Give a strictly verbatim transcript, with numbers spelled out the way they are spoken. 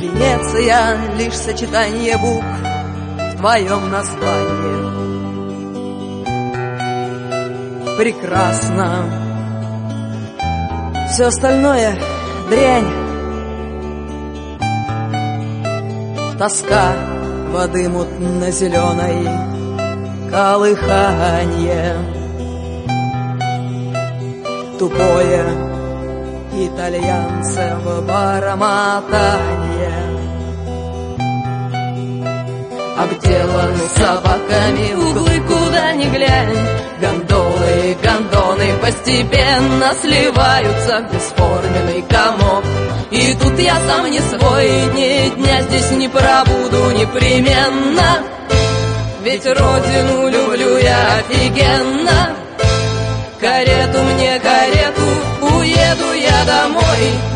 Венеция — лишь сочетание букв в твоем названии. Прекрасно. Все остальное — дрянь. Тоска воды мутно-зеленой, колыханье. Тупое итальянцево бормотанье. Обделаны собаками углы, куда ни глянь. Гондолы и гондоны постепенно сливаются в бесформенный комок. И тут я сам не свой, ни дня здесь не пробуду непременно. Ведь родину люблю я офигенно. Карету мне, карету, уеду я домой.